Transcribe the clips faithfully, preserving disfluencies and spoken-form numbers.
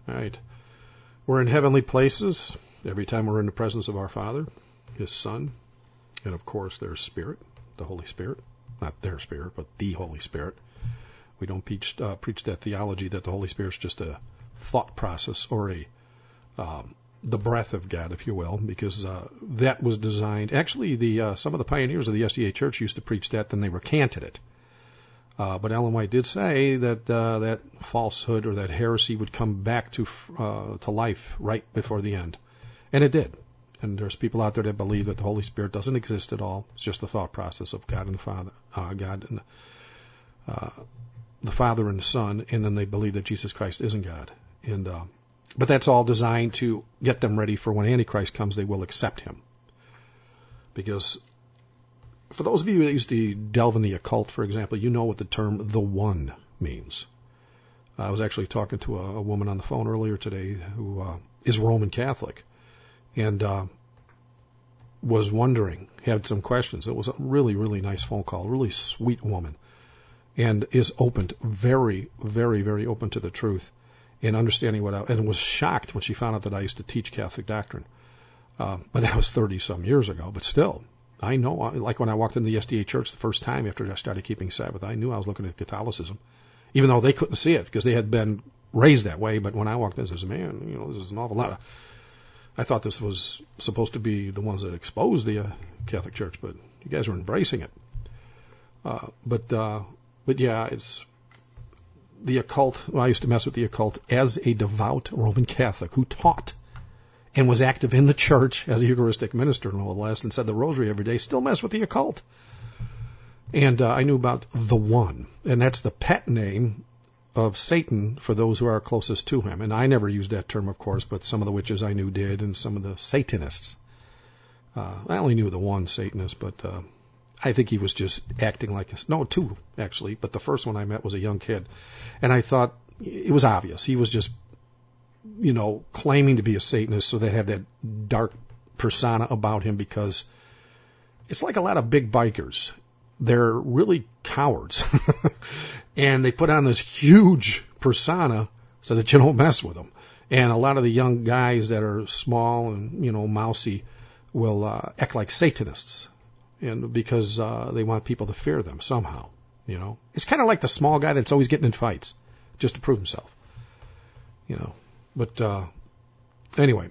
All right. We're in heavenly places every time we're in the presence of our Father, His Son, and of course their Spirit, the Holy Spirit. Not their Spirit, but the Holy Spirit. We don't preach, uh, preach that theology that the Holy Spirit's just a thought process or a um, the breath of God, if you will, because uh, that was designed. Actually, the uh, some of the pioneers of the S D A Church used to preach that, then they recanted it. Uh, but Ellen White did say that uh, that falsehood or that heresy would come back to uh, to life right before the end, and it did. And there's people out there that believe that the Holy Spirit doesn't exist at all. It's just the thought process of God and the Father, uh, God and uh, the Father and the Son, and then they believe that Jesus Christ isn't God. And uh, but that's all designed to get them ready for when Antichrist comes, they will accept him. Because for those of you that used to delve in the occult, for example, you know what the term the One means. I was actually talking to a, a woman on the phone earlier today who uh, is Roman Catholic and uh, was wondering, had some questions. It was a really, really nice phone call, really sweet woman, and is open, very, very, very open to the truth and understanding what I, and was shocked when she found out that I used to teach Catholic doctrine. Uh, but that was thirty-some years ago, but still. I know, like when I walked into the S D A Church the first time after I started keeping Sabbath, I knew I was looking at Catholicism, even though they couldn't see it because they had been raised that way. But when I walked in, I said, man, you know, this is an awful lot of, I thought this was supposed to be the ones that exposed the uh, Catholic Church, but you guys are embracing it. Uh, but, uh, but yeah, it's the occult. Well, I used to mess with the occult as a devout Roman Catholic who taught and was active in the church as a Eucharistic minister and all the rest, and said the rosary every day, still mess with the occult. And uh, I knew about the One, and that's the pet name of Satan for those who are closest to him. And I never used that term, of course, but some of the witches I knew did, and some of the Satanists. Uh, I only knew the one Satanist, but uh, I think he was just acting like a... No, two, actually, but the first one I met was a young kid. And I thought it was obvious. He was just, you know, claiming to be a Satanist, so they have that dark persona about him because it's like a lot of big bikers. They're really cowards. And they put on this huge persona so that you don't mess with them. And a lot of the young guys that are small and, you know, mousy will uh, act like Satanists, and because uh, they want people to fear them somehow, you know. It's kind of like the small guy that's always getting in fights just to prove himself, you know. But uh, anyway,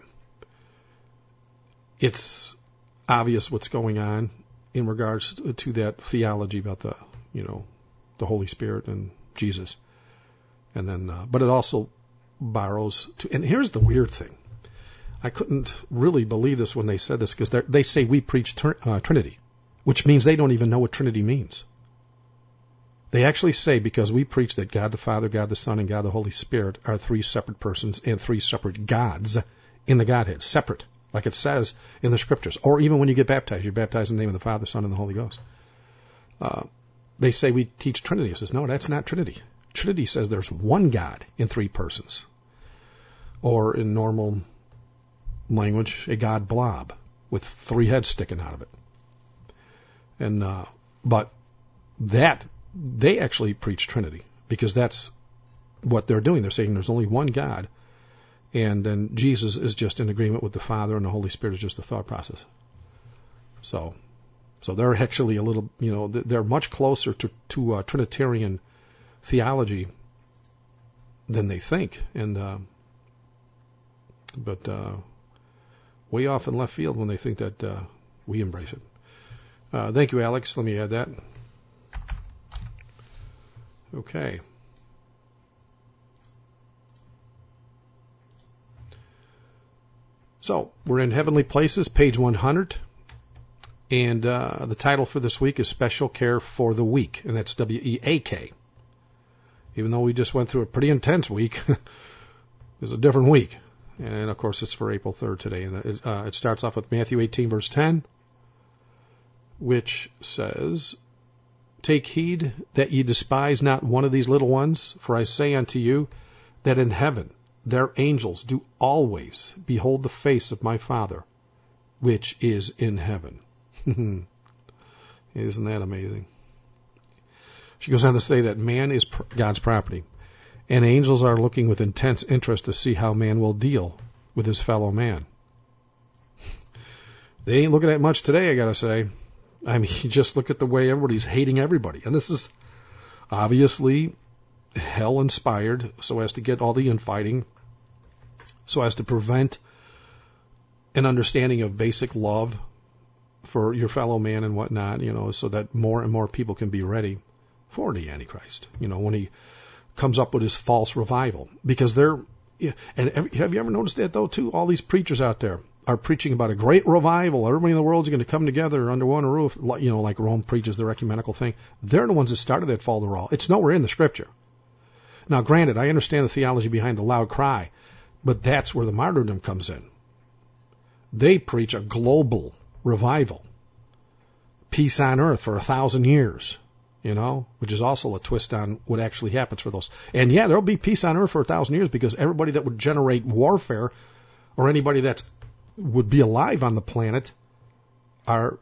it's obvious what's going on in regards to, to that theology about the, you know, the Holy Spirit and Jesus. And then, uh, but it also borrows to, and here's the weird thing. I couldn't really believe this when they said this because they say we preach ter- uh, Trinity, which means they don't even know what Trinity means. They actually say because we preach that God the Father, God the Son, and God the Holy Spirit are three separate persons and three separate gods in the Godhead, separate, like it says in the Scriptures. Or even when you get baptized, you're baptized in the name of the Father, Son, and the Holy Ghost. Uh, they say we teach Trinity. It says, no, that's not Trinity. Trinity says there's one God in three persons. Or in normal language, a God blob with three heads sticking out of it. And uh, but that they actually preach Trinity because that's what they're doing. They're saying there's only one God, and then Jesus is just in agreement with the Father, and the Holy Spirit is just the thought process. So, so they're actually a little, you know, they're much closer to to uh, Trinitarian theology than they think, and uh, but uh, way off in left field when they think that uh, we embrace it. Uh, thank you, Alex. Let me add that. Okay. So, we're in Heavenly Places, page one hundred. And uh, the title for this week is Special Care for the Weak. And that's W E A K. Even though we just went through a pretty intense week, it's a different week. And, of course, it's for April third today. And it, uh, it starts off with Matthew eighteen, verse ten, which says, Take heed that ye despise not one of these little ones, for I say unto you that in heaven their angels do always behold the face of my Father, which is in heaven. Isn't that amazing? She goes on to say that man is God's property, And angels are looking with intense interest to see how man will deal with his fellow man. They ain't looking at much today, I gotta say. I mean, just look at the way everybody's hating everybody. And this is obviously hell-inspired so as to get all the infighting, so as to prevent an understanding of basic love for your fellow man and whatnot, you know, so that more and more people can be ready for the Antichrist, you know, when he comes up with his false revival. Because they're, and have you ever noticed that, though, too? All these preachers out there are preaching about a great revival. Everybody in the world is going to come together under one roof, you know, like Rome preaches their ecumenical thing. They're the ones that started that falderall. It's nowhere in the Scripture. Now, granted, I understand the theology behind the loud cry, but that's where the martyrdom comes in. They preach a global revival, peace on earth for a thousand years, you know, which is also a twist on what actually happens for those. And yeah, there'll be peace on earth for a thousand years because everybody that would generate warfare or anybody that's would be alive on the planet are,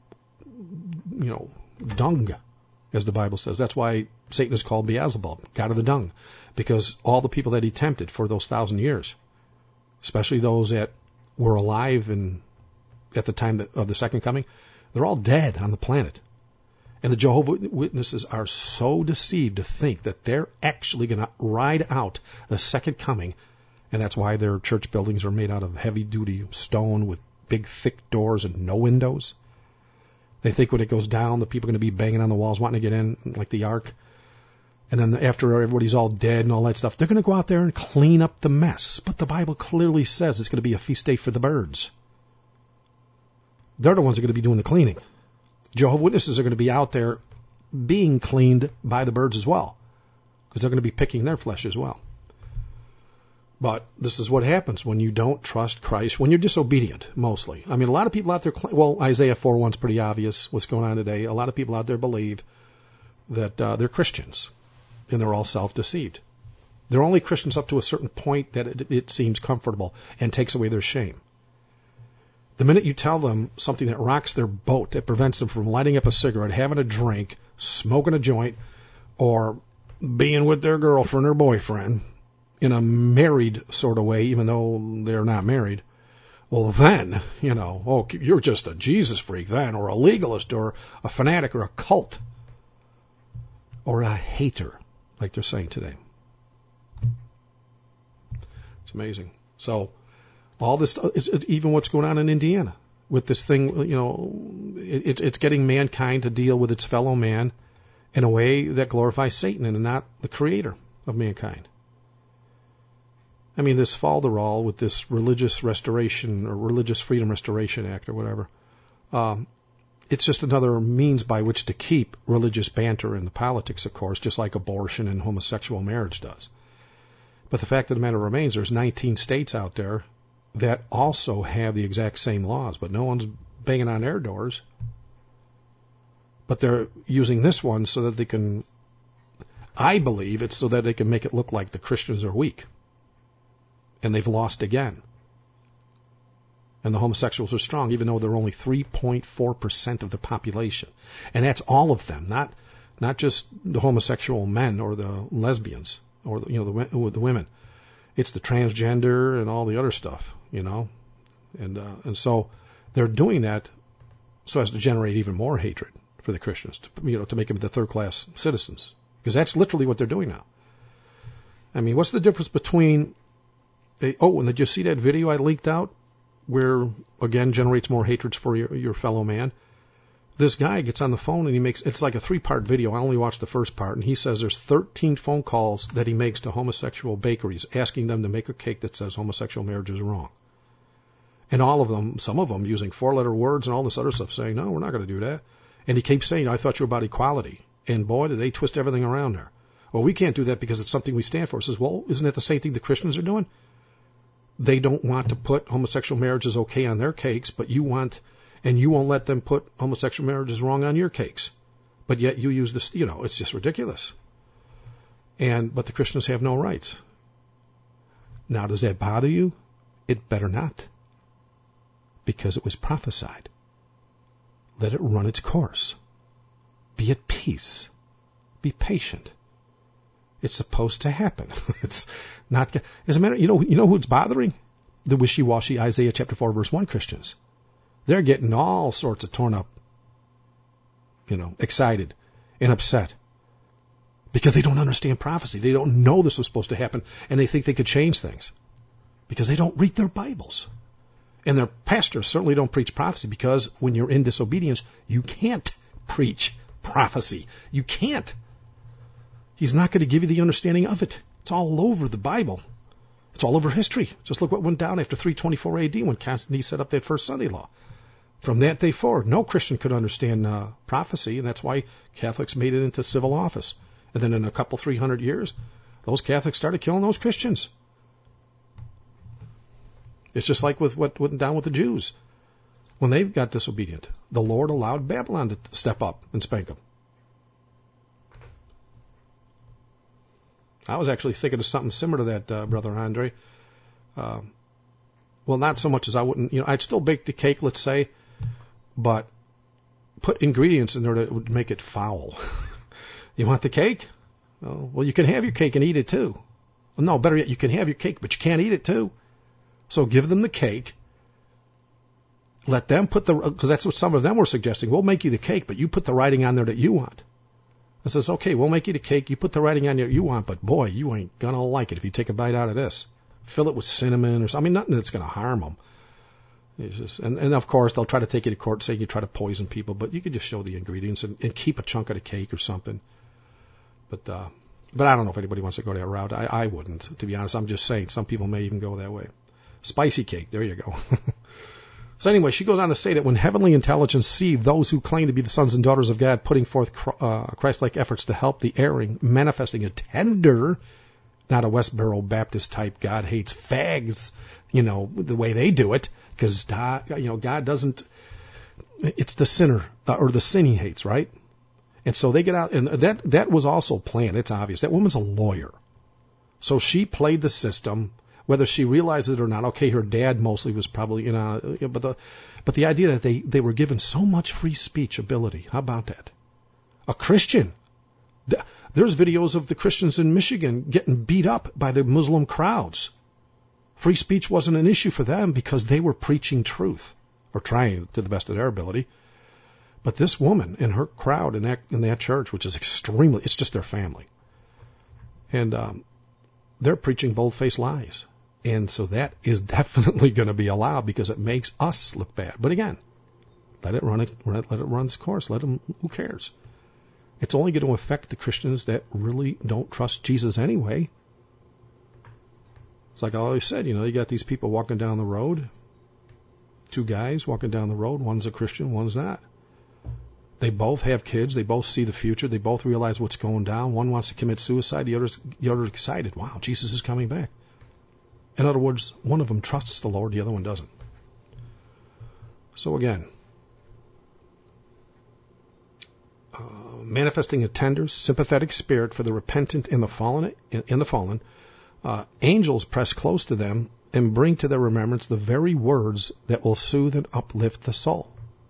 you know, dung, as the Bible says. That's why Satan is called Beelzebub, God of the dung, because all the people that he tempted for those thousand years, especially those that were alive in, at the time of the second coming, they're all dead on the planet. And the Jehovah's Witnesses are so deceived to think that they're actually going to ride out the second coming. And that's why their church buildings are made out of heavy-duty stone with big, thick doors and no windows. They think when it goes down, the people are going to be banging on the walls wanting to get in, like the ark. And then after everybody's all dead and all that stuff, they're going to go out there and clean up the mess. But the Bible clearly says it's going to be a feast day for the birds. They're the ones that are going to be doing the cleaning. Jehovah's Witnesses are going to be out there being cleaned by the birds as well, because they're going to be picking their flesh as well. But this is what happens when you don't trust Christ, when you're disobedient, mostly. I mean, a lot of people out there, well, Isaiah four one is pretty obvious what's going on today. A lot of people out there believe that uh, they're Christians, and they're all self-deceived. They're only Christians up to a certain point that it, it seems comfortable and takes away their shame. The minute you tell them something that rocks their boat, that prevents them from lighting up a cigarette, having a drink, smoking a joint, or being with their girlfriend or boyfriend in a married sort of way, even though they're not married, well then, you know, oh, you're just a Jesus freak then, or a legalist, or a fanatic, or a cult, or a hater, like they're saying today. It's amazing. So, all this, it's, it's even what's going on in Indiana with this thing, you know, it, it's getting mankind to deal with its fellow man in a way that glorifies Satan and not the creator of mankind. I mean, this falderall with this religious restoration or religious freedom restoration act or whatever, um, it's just another means by which to keep religious banter in the politics, of course, just like abortion and homosexual marriage does. But the fact of the matter remains, there's nineteen states out there that also have the exact same laws, but no one's banging on their doors. But they're using this one so that they can, I believe it's so that they can make it look like the Christians are weak. And they've lost again. And the homosexuals are strong, even though they're only three point four percent of the population. And that's all of them, not not just the homosexual men or the lesbians or the, you know the, the women. It's the transgender and all the other stuff, you know. And uh, and so they're doing that so as to generate even more hatred for the Christians, to, you know, to make them the third-class citizens. Because that's literally what they're doing now. I mean, what's the difference between a, oh, and did you see that video I leaked out where, again, generates more hatreds for your, your fellow man? This guy gets on the phone and he makes, it's like a three-part video. I only watched the first part, and he says there's thirteen phone calls that he makes to homosexual bakeries asking them to make a cake that says homosexual marriage is wrong. And all of them, some of them using four-letter words and all this other stuff, saying, no, we're not going to do that. And he keeps saying, I thought you were about equality. And boy, do they twist everything around there. Well, we can't do that because it's something we stand for. He says, well, isn't that the same thing the Christians are doing? They don't want to put homosexual marriage as okay on their cakes, but you want, and you won't let them put homosexual marriage as wrong on your cakes. But yet you use this, you know, it's just ridiculous. And, but the Christians have no rights. Now, does that bother you? It better not. Because it was prophesied. Let it run its course. Be at peace. Be patient. It's supposed to happen. It's not. As a matter, you know, you know who's bothering? The wishy-washy Isaiah chapter four verse one Christians. They're getting all sorts of torn up, you know, excited and upset because they don't understand prophecy. They don't know this was supposed to happen, and they think they could change things because they don't read their Bibles. And their pastors certainly don't preach prophecy, because when you're in disobedience, you can't preach prophecy. You can't. He's not going to give you the understanding of it. It's all over the Bible. It's all over history. Just look what went down after three twenty-four A D when Constantine set up that first Sunday law. From that day forward, no Christian could understand uh, prophecy, and that's why Catholics made it into civil office. And then in a couple, three hundred years, those Catholics started killing those Christians. It's just like with what went down with the Jews. When they got disobedient, the Lord allowed Babylon to step up and spank them. I was actually thinking of something similar to that, uh, Brother Andre. Uh, well, not so much as I wouldn't, you know, I'd still bake the cake, let's say, but put ingredients in there that would make it foul. You want the cake? Oh, well, you can have your cake and eat it too. Well, no, better yet, you can have your cake, but you can't eat it too. So give them the cake. Let them put the, because that's what some of them were suggesting. We'll make you the cake, but you put the writing on there that you want. I says, okay, we'll make you the cake. You put the writing on there you want, but boy, you ain't going to like it if you take a bite out of this. Fill it with cinnamon or something. I mean, nothing that's going to harm them. It's just, and, and of course, they'll try to take you to court saying you try to poison people, but you could just show the ingredients and, and keep a chunk of the cake or something. But, uh, but I don't know if anybody wants to go that route. I, I wouldn't, to be honest. I'm just saying some people may even go that way. Spicy cake. There you go. So anyway, she goes on to say that when heavenly intelligence see those who claim to be the sons and daughters of God putting forth uh, Christ-like efforts to help the erring, manifesting a tender, not a Westboro Baptist type, God hates fags, you know, the way they do it, because you know God doesn't. It's the sinner uh, or the sin he hates, right? And so they get out, and that that was also planned. It's obvious that woman's a lawyer, so she played the system. Whether she realized it or not, okay, her dad mostly was probably, you know, but the, but the idea that they, they were given so much free speech ability, how about that? A Christian. There's videos of the Christians in Michigan getting beat up by the Muslim crowds. Free speech wasn't an issue for them because they were preaching truth, or trying to the best of their ability. But this woman and her crowd in that, in that church, which is extremely, it's just their family. And, um, they're preaching bold-faced lies. And so that is definitely going to be allowed because it makes us look bad. But again, let it run it, let it run its course. Let them, who cares? It's only going to affect the Christians that really don't trust Jesus anyway. It's like I always said, you know, you got these people walking down the road, two guys walking down the road, one's a Christian, one's not. They both have kids, they both see the future, they both realize what's going down. One wants to commit suicide, the other's, the other's excited. Wow, Jesus is coming back. In other words, one of them trusts the Lord, the other one doesn't. So again, uh, manifesting a tender, sympathetic spirit for the repentant and the fallen, in the fallen, uh, angels press close to them and bring to their remembrance the very words that will soothe and uplift the soul.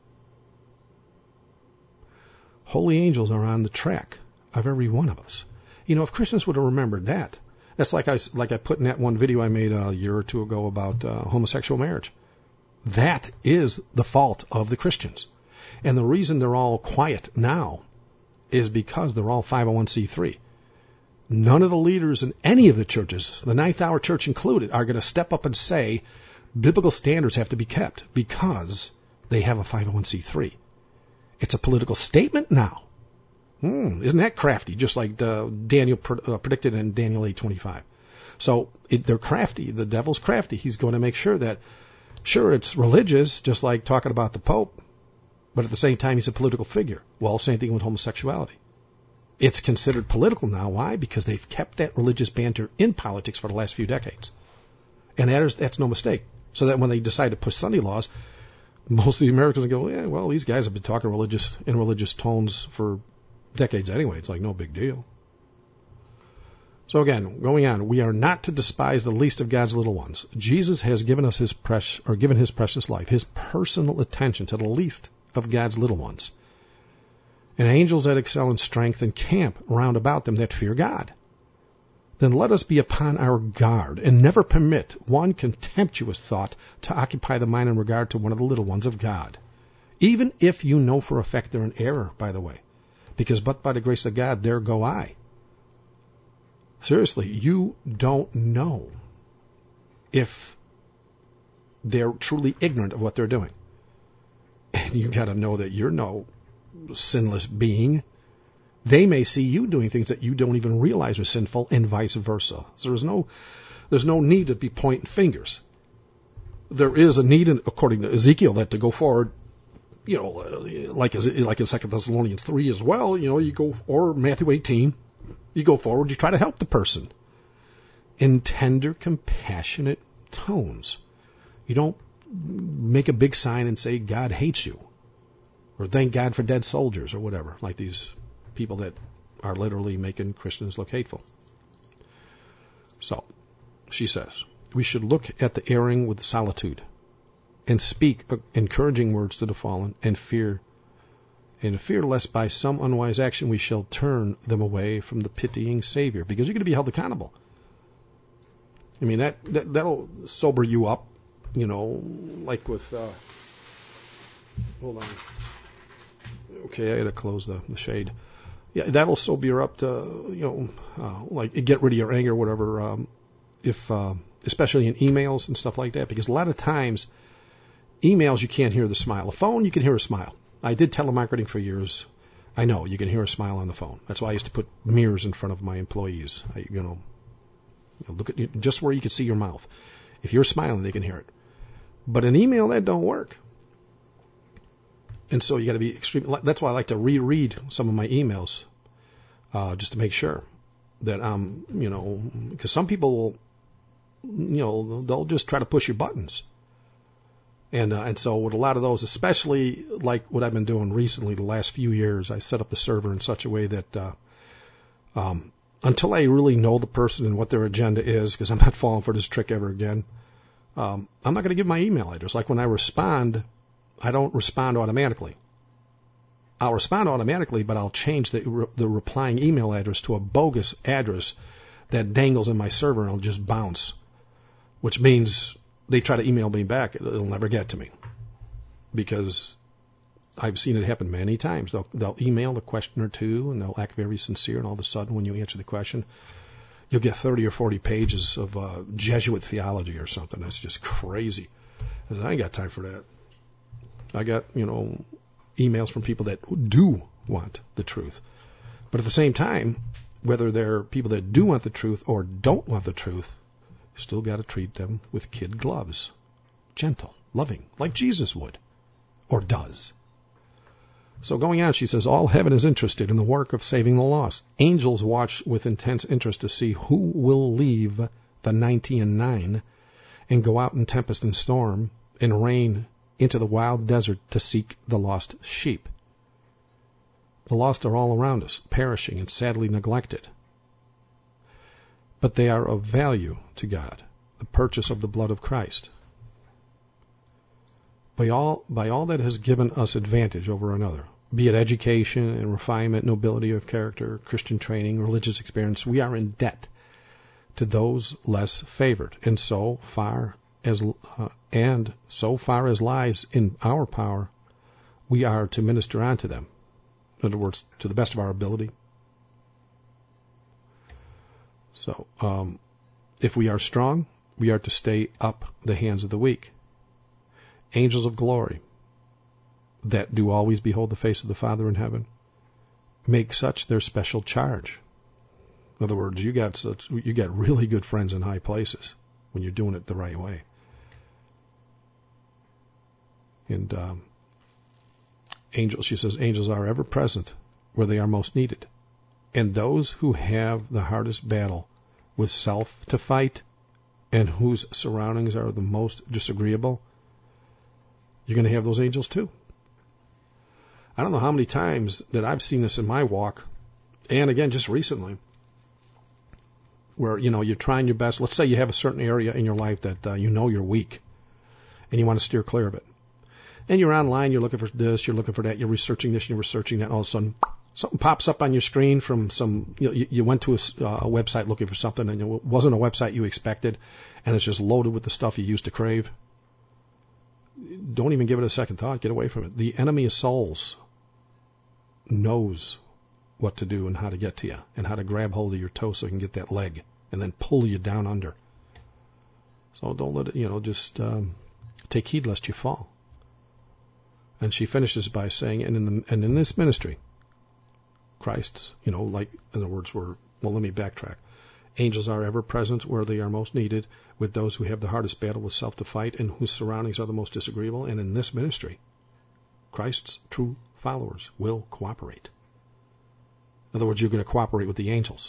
Holy angels are on the track of every one of us. You know, if Christians would have remembered that, that's like I, like I put in that one video I made a year or two ago about uh, homosexual marriage. That is the fault of the Christians. And the reason they're all quiet now is because they're all five oh one c three. None of the leaders in any of the churches, the Ninth Hour Church included, are going to step up and say biblical standards have to be kept because they have a five oh one c three. It's a political statement now. Hmm, isn't that crafty? Just like uh, Daniel pr- uh, predicted in Daniel eight twenty-five. So it, they're crafty. The devil's crafty. He's going to make sure that, sure, it's religious, just like talking about the Pope, but at the same time, he's a political figure. Well, same thing with homosexuality. It's considered political now. Why? Because they've kept that religious banter in politics for the last few decades. And that is, that's no mistake. So that when they decide to push Sunday laws, most of the Americans go, yeah, well, these guys have been talking religious in religious tones for decades anyway. It's like no big deal. So again, going on, we are not to despise the least of God's little ones. Jesus has given us his precious, or given his precious life, his personal attention to the least of God's little ones. And angels that excel in strength encamp round about them that fear God. then let us be upon our guard and never permit one contemptuous thought to occupy the mind in regard to one of the little ones of God. Even if you know for a fact they're in error, by the way, because but by the grace of God, there go I. Seriously, you don't know if they're truly ignorant of what they're doing. And you got to know that you're no sinless being. They may see you doing things that you don't even realize are sinful, and vice versa. So there's no, there's no need to be pointing fingers. There is a need, according to Ezekiel, that to go forward, you know, like like in Second Thessalonians three as well. You know, you go, or Matthew eighteen, you go forward, you try to help the person in tender, compassionate tones. You don't make a big sign and say God hates you, or thank God for dead soldiers, or whatever, like these people that are literally making Christians look hateful. So, she says, we should look at the erring with solitude and speak encouraging words to the fallen and fear, and fear lest by some unwise action we shall turn them away from the pitying Savior, because you're going to be held accountable. I mean, that, that, that'll sober you up, you know, like with, uh, hold on. Okay, I got to close the, the shade. Yeah, that'll sober you up to, you know, uh, like get rid of your anger or whatever, um, if, uh, especially in emails and stuff like that, because a lot of times, emails you can't hear the smile. A phone, you can hear a smile. I did telemarketing for years. I know, you can hear a smile on the phone. That's why I used to put mirrors in front of my employees. I, you know, look at you, just where you can see your mouth. If you're smiling, they can hear it. But an email, that don't work. And so you got to be extreme. That's why I like to reread some of my emails, uh, just to make sure that I'm, you know, because some people will, you know, they'll just try to push your buttons. And uh, and so with a lot of those, especially like what I've been doing recently, the last few years, I set up the server in such a way that uh, um, until I really know the person and what their agenda is, because I'm not falling for this trick ever again, um, I'm not going to give my email address. Like when I respond, I don't respond automatically. I'll respond automatically, but I'll change the re- the replying email address to a bogus address that dangles in my server, and I'll just bounce, which means they try to email me back, it'll never get to me, because I've seen it happen many times. They'll, they'll email a question or two, and they'll act very sincere, and all of a sudden, when you answer the question, you'll get thirty or forty pages of uh, Jesuit theology or something. That's just crazy. I ain't got time for that. I got, you know, emails from people that do want the truth. But at the same time, whether they're people that do want the truth or don't want the truth, you still got to treat them with kid gloves. Gentle, loving, like Jesus would, or does. So going on, she says, all heaven is interested in the work of saving the lost. Angels watch with intense interest to see who will leave the ninety and nine and go out in tempest and storm and rain into the wild desert to seek the lost sheep. The lost are all around us, perishing and sadly neglected. But they are of value to God, the purchase of the blood of Christ. By all, by all that has given us advantage over another, be it education and refinement, nobility of character, Christian training, religious experience, we are in debt to those less favored. And so far as uh, and so far as lies in our power, we are to minister unto them. In other words, to the best of our ability. So, um, if we are strong, we are to stay up the hands of the weak. Angels of glory, that do always behold the face of the Father in heaven, make such their special charge. In other words, you got such, you got really good friends in high places when you're doing it the right way. And um, angels, she says, angels are ever present where they are most needed. And those who have the hardest battle with self to fight and whose surroundings are the most disagreeable, you're going to have those angels too. I don't know how many times that I've seen this in my walk, and again, just recently, where, you know, you're trying your best. Let's say you have a certain area in your life that uh, you know you're weak, and you want to steer clear of it. And you're online, you're looking for this, you're looking for that, you're researching this, you're researching that, and all of a sudden, Something pops up on your screen from some, you, know, you, you went to a, uh, a website looking for something and it wasn't a website you expected, and it's just loaded with the stuff you used to crave. Don't even give it a second thought. Get away from it. The enemy of souls knows what to do and how to get to you and how to grab hold of your toe so he can get that leg and then pull you down under. So don't let it, you know, just um, take heed lest you fall. And she finishes by saying, and in the, and in this ministry, Christ, you know, like, in other words, were, well, let me backtrack. Angels are ever present where they are most needed, with those who have the hardest battle with self to fight and whose surroundings are the most disagreeable. And in this ministry, Christ's true followers will cooperate. In other words, you're going to cooperate with the angels.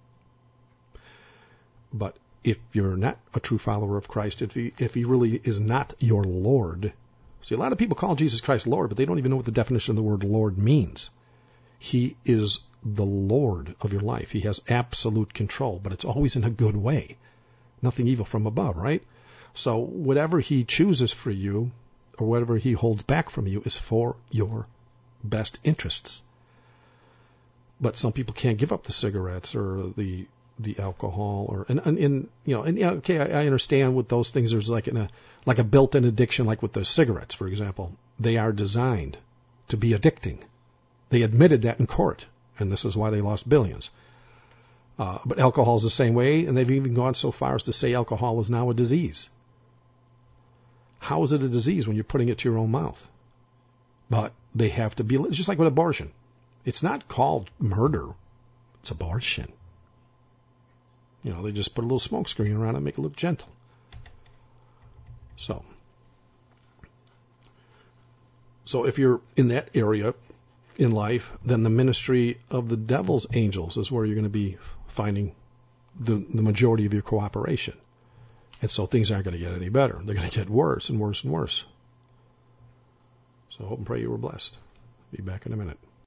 But if you're not a true follower of Christ, if he, if he really is not your Lord, see, a lot of people call Jesus Christ Lord, but they don't even know what the definition of the word Lord means. He is the Lord of your life. He has absolute control, but it's always in a good way. Nothing evil from above, right? So whatever he chooses for you, or whatever he holds back from you, is for your best interests. But some people can't give up the cigarettes or the the alcohol, or and, and, and you know, and yeah, okay, I, I understand with those things. There's like in a like a built-in addiction, like with the cigarettes, for example. They are designed to be addicting. They admitted that in court, and this is why they lost billions. Uh, but alcohol is the same way, and they've even gone so far as to say alcohol is now a disease. How is it a disease when you're putting it to your own mouth? But they have to be, it's just like with abortion. It's not called murder. It's abortion. You know, they just put a little smoke screen around it and make it look gentle. So, so if you're in that area in life, then the ministry of the devil's angels is where you're going to be finding the, the majority of your cooperation. And so things aren't going to get any better. They're going to get worse and worse and worse. So I hope and pray you were blessed. Be back in a minute.